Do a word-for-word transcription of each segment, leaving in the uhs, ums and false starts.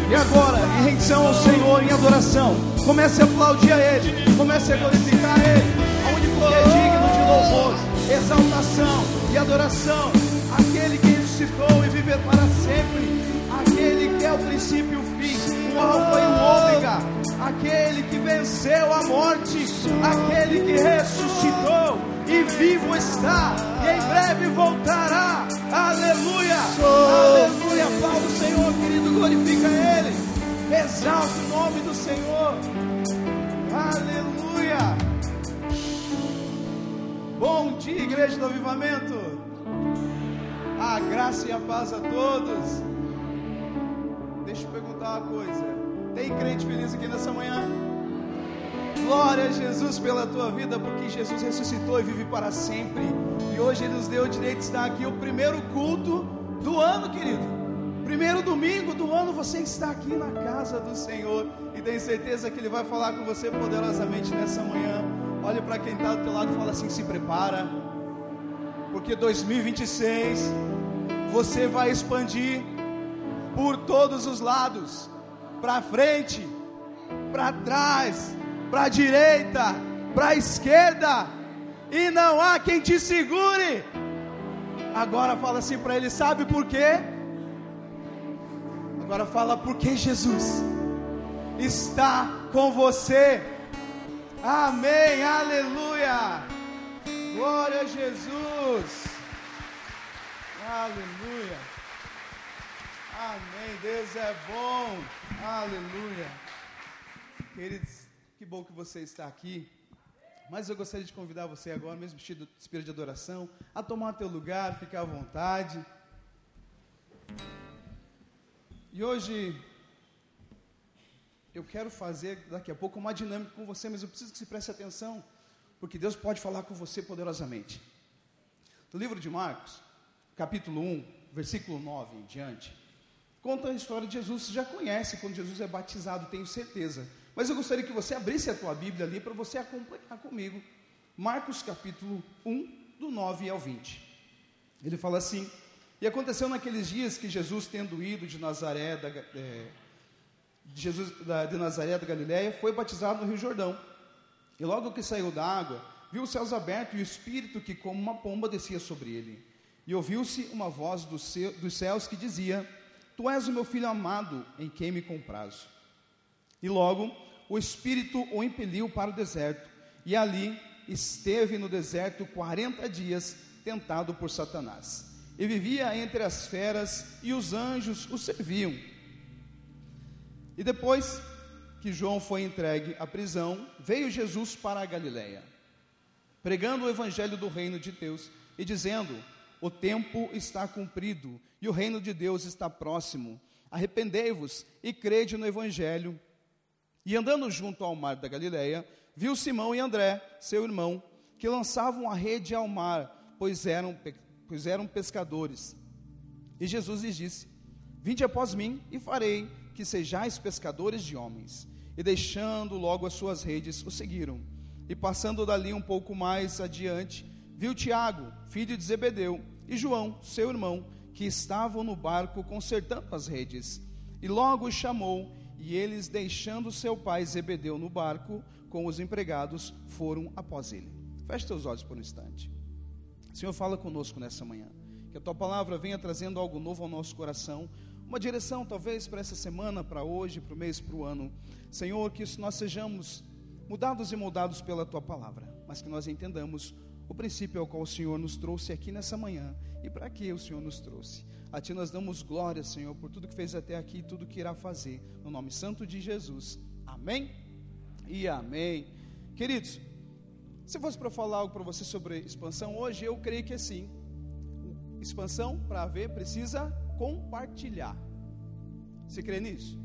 E agora, em rendição ao Senhor, em adoração, comece a aplaudir a Ele, comece a glorificar a Ele, aonde for é digno de louvor, exaltação e adoração, aquele que ressuscitou e viver para sempre, aquele que é o princípio e o fim, o alfa e o ômega, aquele que venceu a morte, aquele que ressuscitou e vivo está, e em breve voltará. Aleluia, aleluia. Aplauda o Senhor, querido, glorifica Ele, exalta o nome do Senhor. Aleluia. Bom dia, igreja do avivamento. A graça e a paz a todos. Deixa eu perguntar uma coisa: tem crente feliz aqui nessa manhã? Glória a Jesus pela tua vida, porque Jesus ressuscitou e vive para sempre. E hoje Ele nos deu o direito de estar aqui, o primeiro culto do ano, querido. Primeiro domingo do ano, você está aqui na casa do Senhor. E tenho certeza que Ele vai falar com você poderosamente nessa manhã. Olha para quem está do teu lado e fala assim: se prepara, porque dois mil e vinte e seis você vai expandir por todos os lados, para frente, para trás, para a direita, para a esquerda, e não há quem te segure. Agora fala assim para ele: sabe por quê? Agora fala: porque Jesus está com você. Amém, aleluia, glória a Jesus, aleluia, amém. Deus é bom, aleluia. Queridos, que bom que você está aqui. Mas eu gostaria de convidar você agora, mesmo vestido de espírito de adoração, a tomar teu lugar, ficar à vontade. E hoje eu quero fazer daqui a pouco uma dinâmica com você, mas eu preciso que você preste atenção, porque Deus pode falar com você poderosamente. No livro de Marcos, capítulo um, versículo nove em diante, conta a história de Jesus. Você já conhece quando Jesus é batizado, tenho certeza. Mas eu gostaria que você abrisse a tua Bíblia ali para você acompanhar comigo. Marcos capítulo um, do nove ao vinte. Ele fala assim: e aconteceu naqueles dias que Jesus, tendo ido de Nazaré da, é, de, Jesus, da, de Nazaré da Galileia, foi batizado no Rio Jordão. E logo que saiu da água, viu os céus abertos e o Espírito que como uma pomba descia sobre ele. E ouviu-se uma voz do céu, dos céus que dizia: Tu és o meu Filho amado, em quem me comprazo. E logo o Espírito o impeliu para o deserto, e ali esteve no deserto quarenta dias, tentado por Satanás. E vivia entre as feras, e os anjos o serviam. E depois que João foi entregue à prisão, veio Jesus para a Galileia, pregando o evangelho do reino de Deus, e dizendo: o tempo está cumprido, e o reino de Deus está próximo. Arrependei-vos e crede no evangelho. E andando junto ao mar da Galileia, viu Simão e André, seu irmão, que lançavam a rede ao mar, pois eram, pois eram pescadores. E Jesus lhes disse: vinde após mim, e farei que sejais pescadores de homens. E deixando logo as suas redes, o seguiram. E passando dali um pouco mais adiante, viu Tiago, filho de Zebedeu, e João, seu irmão, que estavam no barco consertando as redes. E logo os chamou, e eles, deixando seu pai Zebedeu no barco com os empregados, foram após ele. Feche teus olhos por um instante. Senhor, fala conosco nessa manhã, que a tua palavra venha trazendo algo novo ao nosso coração, uma direção talvez para essa semana, para hoje, para o mês, para o ano. Senhor, que nós sejamos mudados e moldados pela tua palavra, mas que nós entendamos o princípio ao qual o Senhor nos trouxe aqui nessa manhã, e para que o Senhor nos trouxe. A Ti nós damos glória, Senhor, por tudo que fez até aqui e tudo que irá fazer, no nome santo de Jesus, amém e amém. Queridos, se fosse para falar algo para você sobre expansão hoje, eu creio que assim, expansão, para haver, precisa compartilhar. Você crê nisso?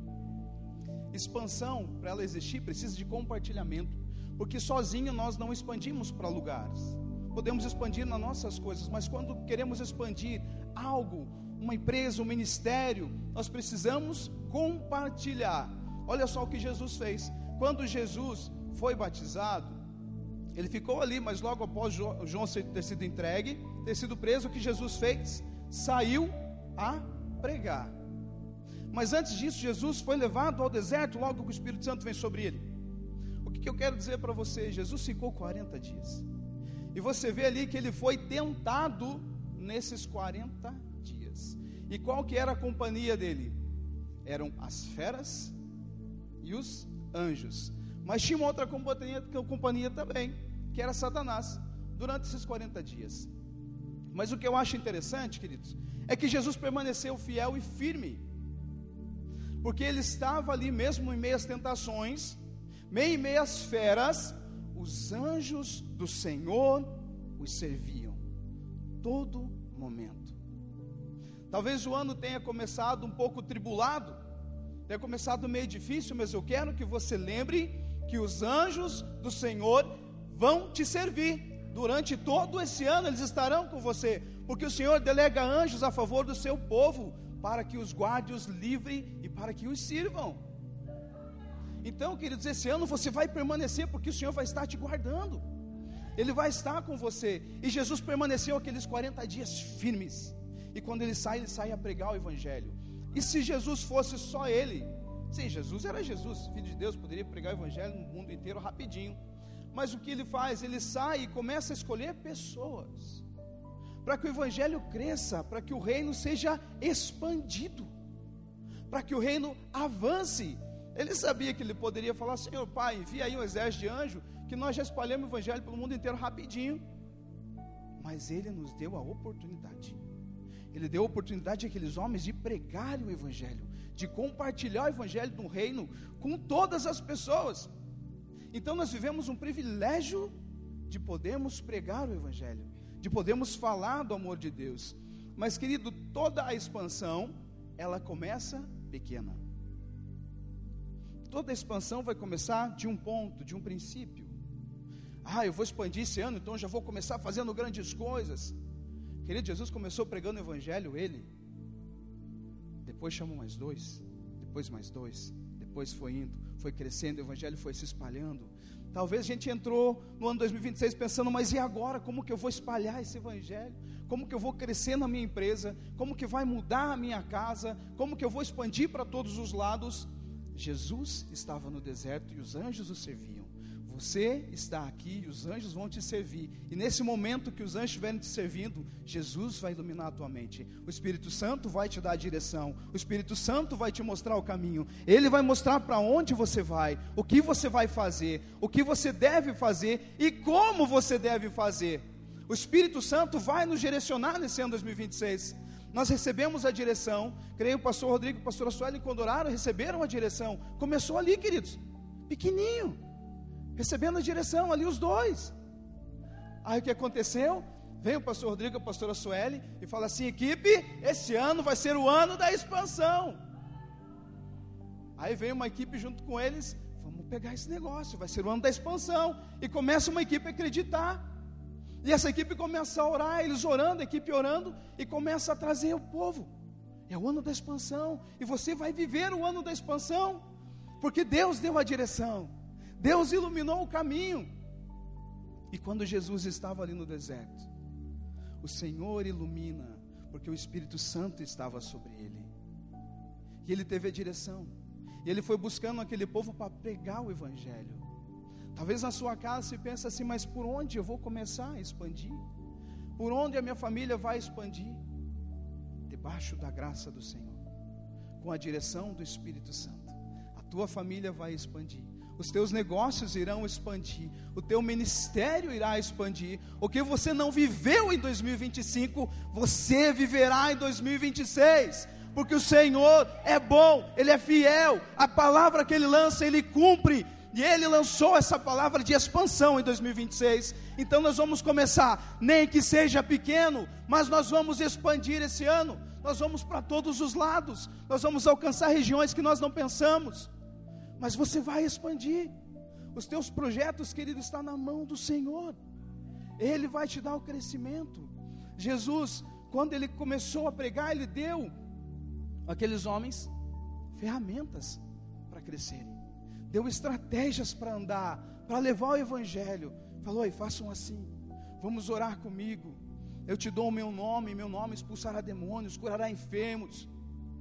Expansão, para ela existir, precisa de compartilhamento, porque sozinho nós não expandimos para lugares. Podemos expandir nas nossas coisas, mas quando queremos expandir algo, uma empresa, um ministério, nós precisamos compartilhar. Olha só o que Jesus fez. Quando Jesus foi batizado, ele ficou ali, mas logo após João ter sido entregue, ter sido preso, o que Jesus fez? Saiu a pregar. Mas antes disso, Jesus foi levado ao deserto logo que o Espírito Santo vem sobre ele. O que, que eu quero dizer para você? Jesus ficou quarenta dias. E você vê ali que ele foi tentado nesses quarenta dias. E qual que era a companhia dele? Eram as feras e os anjos. Mas tinha uma outra companhia, companhia também, que era Satanás, durante esses quarenta dias. Mas o que eu acho interessante, queridos, é que Jesus permaneceu fiel e firme, porque ele estava ali mesmo em meio às tentações, meio em meio às feras, os anjos do Senhor os serviam, todo momento. Talvez o ano tenha começado um pouco tribulado, tenha começado meio difícil, mas eu quero que você lembre que os anjos do Senhor vão te servir. Durante todo esse ano eles estarão com você, porque o Senhor delega anjos a favor do seu povo, para que os guarde, os livre e para que os sirvam. Então, queridos, esse ano você vai permanecer, porque o Senhor vai estar te guardando, Ele vai estar com você. E Jesus permaneceu aqueles quarenta dias firmes, e quando Ele sai, Ele sai a pregar o Evangelho. E se Jesus fosse só Ele, sim, Jesus era Jesus, Filho de Deus, poderia pregar o Evangelho no mundo inteiro rapidinho. Mas o que Ele faz? Ele sai e começa a escolher pessoas, para que o Evangelho cresça, para que o reino seja expandido, para que o reino avance. Ele sabia que ele poderia falar: Senhor Pai, envia aí um exército de anjo, que nós já espalhamos o Evangelho pelo mundo inteiro rapidinho. Mas Ele nos deu a oportunidade, Ele deu a oportunidade àqueles homens de pregar o Evangelho, de compartilhar o Evangelho do reino com todas as pessoas. Então nós vivemos um privilégio de podermos pregar o Evangelho, de podermos falar do amor de Deus. Mas, querido, toda a expansão, ela começa pequena. Toda a expansão vai começar de um ponto, de um princípio. Ah, eu vou expandir esse ano, então já vou começar fazendo grandes coisas. Querido, Jesus começou pregando o Evangelho, Ele. Depois chamou mais dois, depois mais dois, depois foi indo, foi crescendo, o Evangelho foi se espalhando. Talvez a gente entrou no ano dois mil e vinte e seis pensando: mas e agora? Como que eu vou espalhar esse Evangelho? Como que eu vou crescer na minha empresa? Como que vai mudar a minha casa? Como que eu vou expandir para todos os lados? Jesus estava no deserto e os anjos o serviam. Você está aqui e os anjos vão te servir. E nesse momento que os anjos estiverem te servindo, Jesus vai iluminar a tua mente. O Espírito Santo vai te dar a direção. O Espírito Santo vai te mostrar o caminho. Ele vai mostrar para onde você vai, o que você vai fazer, o que você deve fazer e como você deve fazer. O Espírito Santo vai nos direcionar nesse ano dois mil e vinte e seis. Nós recebemos a direção. Creio que o pastor Rodrigo e a pastora Sueli, quando oraram, receberam a direção. Começou ali, queridos, pequenininho, recebendo a direção ali os dois. Aí o que aconteceu? Vem o pastor Rodrigo e a pastora Sueli e fala assim: equipe, esse ano vai ser o ano da expansão. Aí vem uma equipe junto com eles: vamos pegar esse negócio, vai ser o ano da expansão. E começa uma equipe a acreditar. E essa equipe começa a orar, eles orando, a equipe orando, e começa a trazer o povo. É o ano da expansão, e você vai viver o ano da expansão, porque Deus deu a direção, Deus iluminou o caminho. E quando Jesus estava ali no deserto, o Senhor ilumina, porque o Espírito Santo estava sobre ele, e ele teve a direção, e ele foi buscando aquele povo para pregar o Evangelho. Talvez na sua casa você pense assim: mas por onde eu vou começar a expandir? Por onde a minha família vai expandir? Debaixo da graça do Senhor, com a direção do Espírito Santo, a tua família vai expandir, os teus negócios irão expandir, o teu ministério irá expandir. O que você não viveu em dois mil e vinte e cinco, você viverá em dois mil e vinte e seis, porque o Senhor é bom, Ele é fiel, a palavra que Ele lança, Ele cumpre. E Ele lançou essa palavra de expansão em dois mil e vinte e seis. Então nós vamos começar, nem que seja pequeno, mas nós vamos expandir esse ano. Nós vamos para todos os lados, nós vamos alcançar regiões que nós não pensamos. Mas você vai expandir. Os teus projetos, querido, estão na mão do Senhor. Ele vai te dar o crescimento. Jesus, quando Ele começou a pregar, Ele deu àqueles homens ferramentas para crescerem, deu estratégias para andar, para levar o Evangelho. Falou: e façam assim, vamos orar comigo, eu te dou o meu nome, meu nome expulsará demônios, curará enfermos.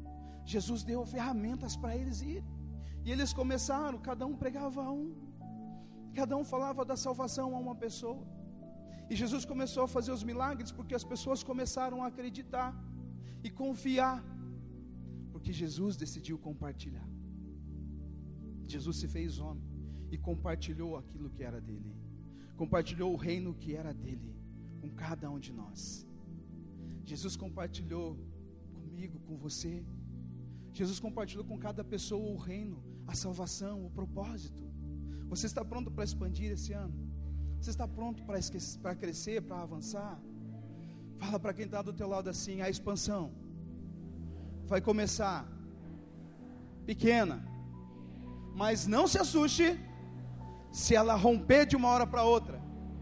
Jesus deu ferramentas para eles ir. E eles começaram, cada um pregava a um, cada um falava da salvação a uma pessoa. E Jesus começou a fazer os milagres, porque as pessoas começaram a acreditar e confiar, porque Jesus decidiu compartilhar. Jesus se fez homem e compartilhou aquilo que era dele, compartilhou o reino que era dele com cada um de nós. Jesus compartilhou comigo, com você. Jesus compartilhou com cada pessoa o reino, a salvação, o propósito. Você está pronto para expandir esse ano? Você está pronto para, esquecer, para crescer, para avançar? Fala para quem está do teu lado assim: a expansão vai começar pequena, mas não se assuste se ela romper de uma hora para outra,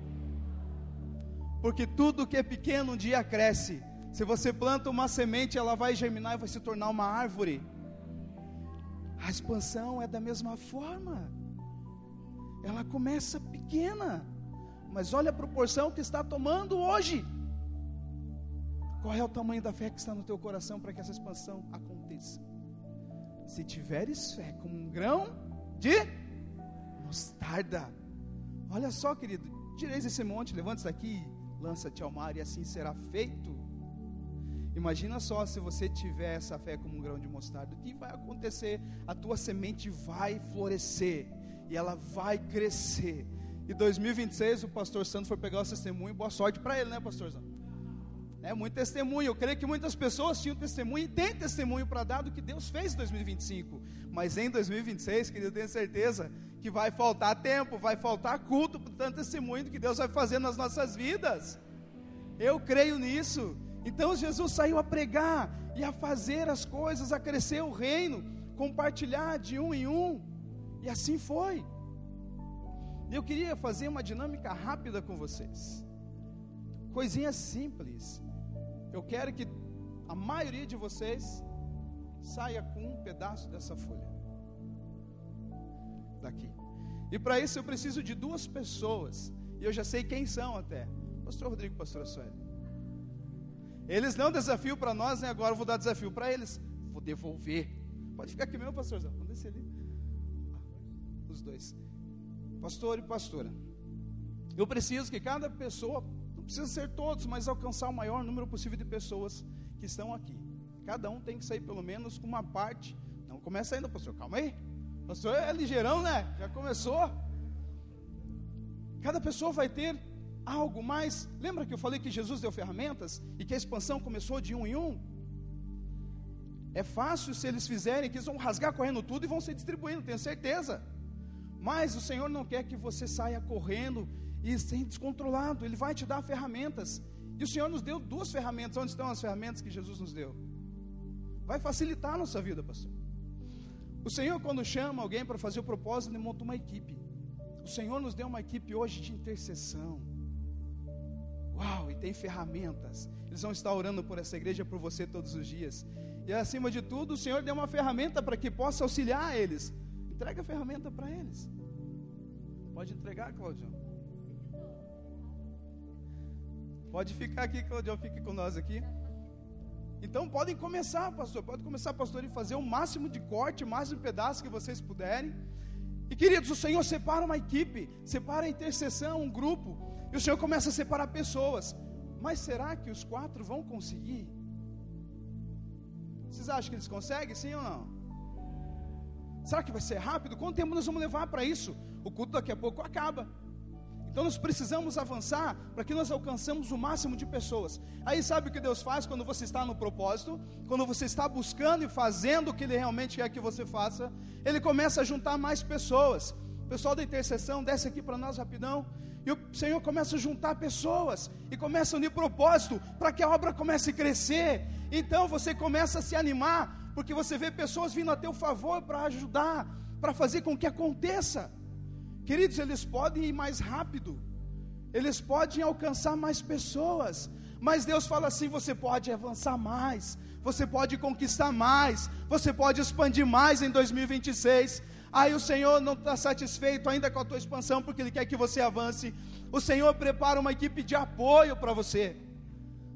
porque tudo que é pequeno um dia cresce. Se você planta uma semente, ela vai germinar e vai se tornar uma árvore. A expansão é da mesma forma, ela começa pequena, mas olha a proporção que está tomando hoje. Qual é o tamanho da fé que está no teu coração para que essa expansão aconteça? Se tiveres fé como um grão de mostarda, olha só, querido, tireis esse monte, levante-se daqui, lança-te ao mar, e assim será feito. Imagina só, se você tiver essa fé como um grão de mostarda, o que vai acontecer? A tua semente vai florescer e ela vai crescer. E dois mil e vinte e seis o pastor Santos foi pegar o testemunho. Boa sorte para ele, né, pastorzão? É muito testemunho. Eu creio que muitas pessoas tinham testemunho e têm testemunho para dar do que Deus fez em dois mil e vinte e cinco. Mas em dois mil e vinte e seis, querido, eu tenho certeza que vai faltar tempo, vai faltar culto por tanto testemunho do que Deus vai fazer nas nossas vidas. Eu creio nisso. Então Jesus saiu a pregar e a fazer as coisas, a crescer o reino, compartilhar de um em um, e assim foi. Eu queria fazer uma dinâmica rápida com vocês, coisinha simples. Eu quero que a maioria de vocês saia com um pedaço dessa folha daqui, e para isso eu preciso de duas pessoas, e eu já sei quem são até, pastor Rodrigo e pastora Sueli. Eles dão desafio para nós, né? Agora eu vou dar desafio para eles, vou devolver. Pode ficar aqui mesmo, pastorzão, vamos descer ali. Os dois, pastor e pastora. Eu preciso que cada pessoa, não precisa ser todos, mas alcançar o maior número possível de pessoas que estão aqui. Cada um tem que sair pelo menos com uma parte. Não começa ainda, pastor, calma aí. Pastor é ligeirão, né? Já começou. Cada pessoa vai ter algo mais. Lembra que eu falei que Jesus deu ferramentas e que a expansão começou de um em um? É fácil se eles fizerem, que eles vão rasgar correndo tudo e vão se distribuindo, tenho certeza. Mas o Senhor não quer que você saia correndo e seja descontrolado. Ele vai te dar ferramentas. E o Senhor nos deu duas ferramentas. Onde estão as ferramentas que Jesus nos deu? Vai facilitar a nossa vida, pastor. O Senhor, quando chama alguém para fazer o propósito, Ele monta uma equipe. O Senhor nos deu uma equipe hoje de intercessão. Uau, e tem ferramentas. Eles vão estar orando por essa igreja, por você todos os dias. E acima de tudo, o Senhor deu uma ferramenta para que possa auxiliar eles. Entrega a ferramenta para eles. Pode entregar, Claudio. Pode ficar aqui, Claudio, fique com nós aqui. Então podem começar, pastor. Pode começar, pastor, e fazer o máximo de corte, o máximo de pedaço que vocês puderem. E queridos, o Senhor separa uma equipe, separa a intercessão, um grupo. E o Senhor começa a separar pessoas. Mas será que os quatro vão conseguir? Vocês acham que eles conseguem, sim ou não? Será que vai ser rápido? Quanto tempo nós vamos levar para isso? O culto daqui a pouco acaba. Então nós precisamos avançar para que nós alcançamos o máximo de pessoas. Aí sabe o que Deus faz quando você está no propósito? Quando você está buscando e fazendo o que Ele realmente quer que você faça, Ele começa a juntar mais pessoas. O pessoal da intercessão, desce aqui para nós rapidão. E o Senhor começa a juntar pessoas e começa a unir propósito para que a obra comece a crescer. Então você começa a se animar, porque você vê pessoas vindo a teu favor para ajudar, para fazer com que aconteça. Queridos, eles podem ir mais rápido, eles podem alcançar mais pessoas, mas Deus fala assim: você pode avançar mais, você pode conquistar mais, você pode expandir mais em dois mil e vinte e seis. Aí o Senhor não está satisfeito ainda com a tua expansão, porque Ele quer que você avance. O Senhor prepara uma equipe de apoio para você.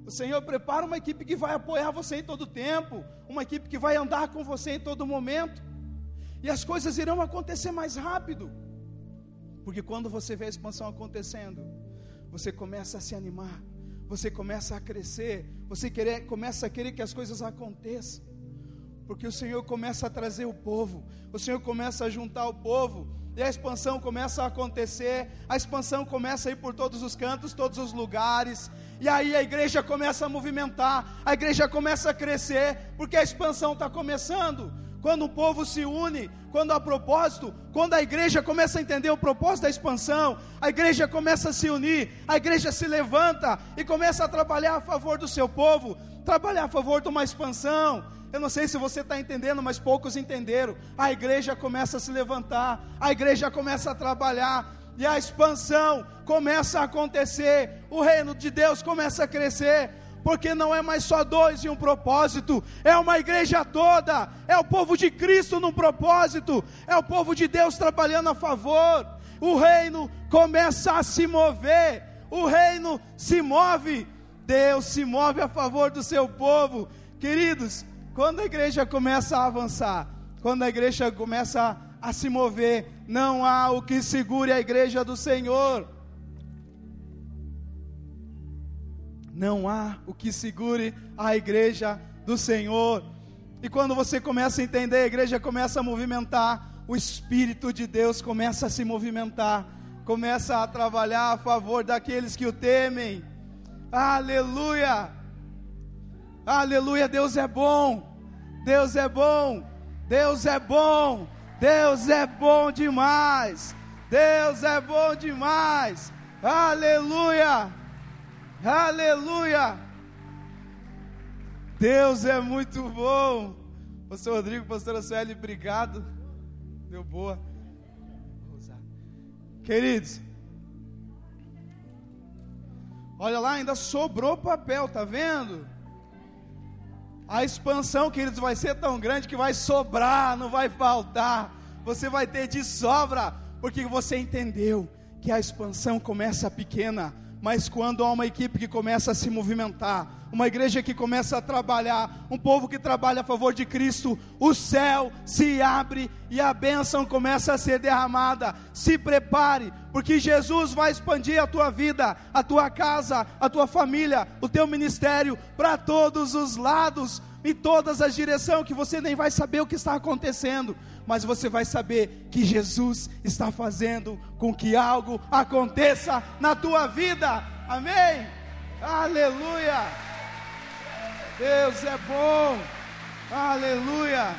O Senhor prepara uma equipe que vai apoiar você em todo tempo, uma equipe que vai andar com você em todo momento, e as coisas irão acontecer mais rápido, porque quando você vê a expansão acontecendo, você começa a se animar, você começa a crescer, você querer, começa a querer que as coisas aconteçam, porque o Senhor começa a trazer o povo, o Senhor começa a juntar o povo, e a expansão começa a acontecer, a expansão começa a ir por todos os cantos, todos os lugares, e aí a igreja começa a movimentar, a igreja começa a crescer, porque a expansão está começando. Quando o povo se une, quando há propósito, quando a igreja começa a entender o propósito da expansão, a igreja começa a se unir, a igreja se levanta e começa a trabalhar a favor do seu povo, trabalhar a favor de uma expansão. Eu não sei se você está entendendo, mas poucos entenderam. A igreja começa a se levantar, a igreja começa a trabalhar, e a expansão começa a acontecer, o reino de Deus começa a crescer, porque não é mais só dois em um propósito, é uma igreja toda, é o povo de Cristo num propósito, é o povo de Deus trabalhando a favor, o reino começa a se mover, o reino se move, Deus se move a favor do seu povo. Queridos, quando a igreja começa a avançar, quando a igreja começa a a se mover, não há o que segure a igreja do Senhor, não há o que segure a igreja do Senhor, e quando você começa a entender, a igreja começa a movimentar, o Espírito de Deus começa a se movimentar, começa a trabalhar a favor daqueles que o temem, aleluia, aleluia, Deus é bom, Deus é bom, Deus é bom, Deus é bom demais, Deus é bom demais, aleluia, aleluia, Deus é muito bom. Pastor Rodrigo, pastora Sueli, obrigado, deu boa. Queridos, olha lá, ainda sobrou papel, tá vendo? A expansão, queridos, vai ser tão grande que vai sobrar, não vai faltar, você vai ter de sobra, porque você entendeu que a expansão começa pequena, mas quando há uma equipe que começa a se movimentar, uma igreja que começa a trabalhar, um povo que trabalha a favor de Cristo, o céu se abre e a bênção começa a ser derramada. Se prepare, porque Jesus vai expandir a tua vida, a tua casa, a tua família, o teu ministério, para todos os lados, em todas as direções, que você nem vai saber o que está acontecendo, mas você vai saber que Jesus está fazendo com que algo aconteça na tua vida, amém? Aleluia, Deus é bom, aleluia.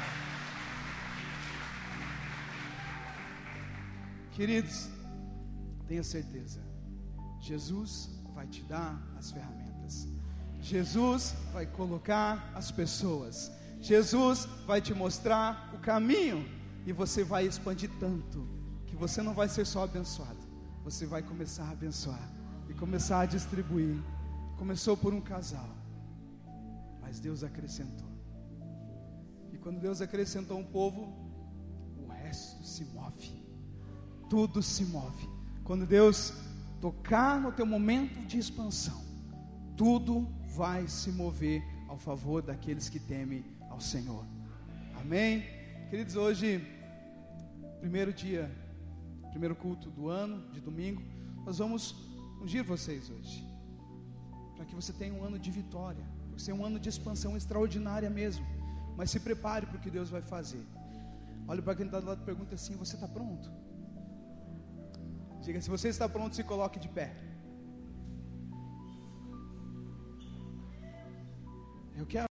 Queridos, tenha certeza, Jesus vai te dar as ferramentas, Jesus vai colocar as pessoas, Jesus vai te mostrar o caminho, e você vai expandir tanto, que você não vai ser só abençoado, você vai começar a abençoar, e começar a distribuir. Começou por um casal, mas Deus acrescentou, e quando Deus acrescentou um povo, o resto se move, tudo se move. Quando Deus tocar no teu momento de expansão, tudo vai se mover ao favor daqueles que temem ao Senhor, amém? Queridos, hoje, primeiro dia, primeiro culto do ano, de domingo, nós vamos ungir vocês hoje, para que você tenha um ano de vitória, para que você tenha um ano de expansão extraordinária mesmo, mas se prepare para o que Deus vai fazer. Olha para quem está do lado e pergunta assim: você está pronto? Diga, se você está pronto, se coloque de pé. Eu quero